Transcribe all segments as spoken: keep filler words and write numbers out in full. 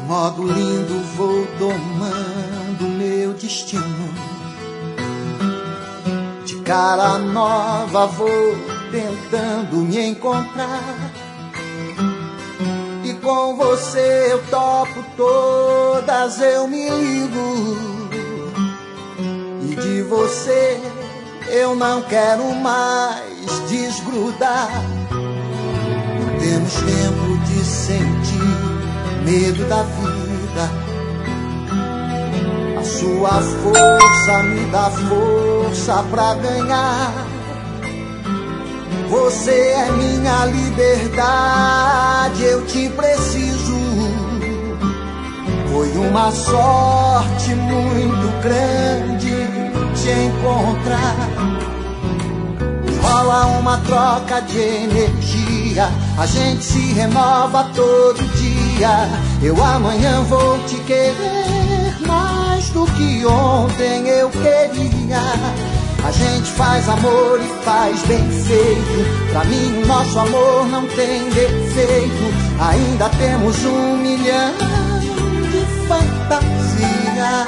modo lindo vou domando meu destino. De cara nova vou tentando me encontrar. E com você eu topo todas, eu me ligo. E de você eu não quero mais desgrudar. Temos tempo de sentir medo da vida. A sua força me dá força pra ganhar. Você é minha liberdade, eu te preciso. Foi uma sorte muito grande te encontrar. Rola uma troca de energia, a gente se renova todo dia. Eu amanhã vou te querer mais do que ontem eu queria. A gente faz amor e faz bem feito. Pra mim o nosso amor não tem defeito. Ainda temos um milhão de fantasias.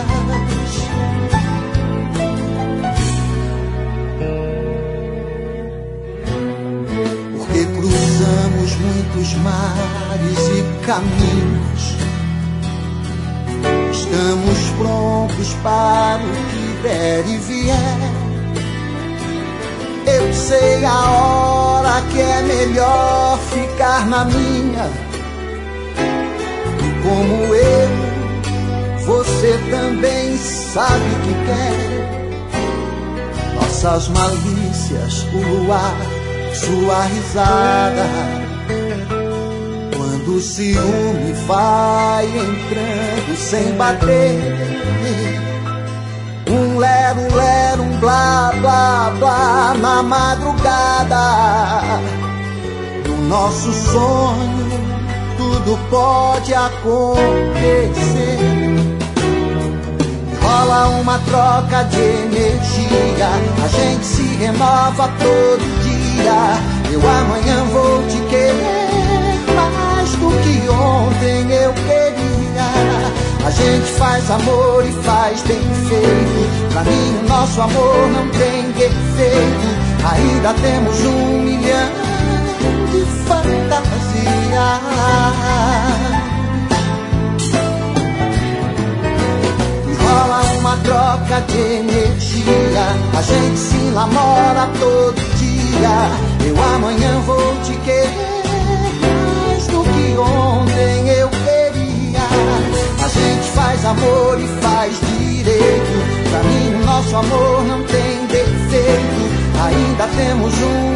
Porque cruzamos muitos mares e caminhos. Estamos prontos para o que der e vier. Eu sei a hora que é melhor ficar na minha. E como eu, você também sabe o que quer. Nossas malícias, o luar, sua risada. Quando o ciúme vai entrando sem bater. Um lero, lero, um blá, blá, blá na madrugada. No nosso sonho tudo pode acontecer. Rola uma troca de energia, a gente se renova todo dia. Eu amanhã vou te querer mais do que ontem eu queria. A gente faz amor e faz bem feito. Pra mim o nosso amor não tem defeito. Ainda temos um milhão de fantasias. Rola uma troca de energia, a gente se namora todo dia. Eu amanhã vou te querer mais do que ontem eu queria. A gente faz amor e faz direito. Pra mim o nosso amor não tem defeito. Ainda temos um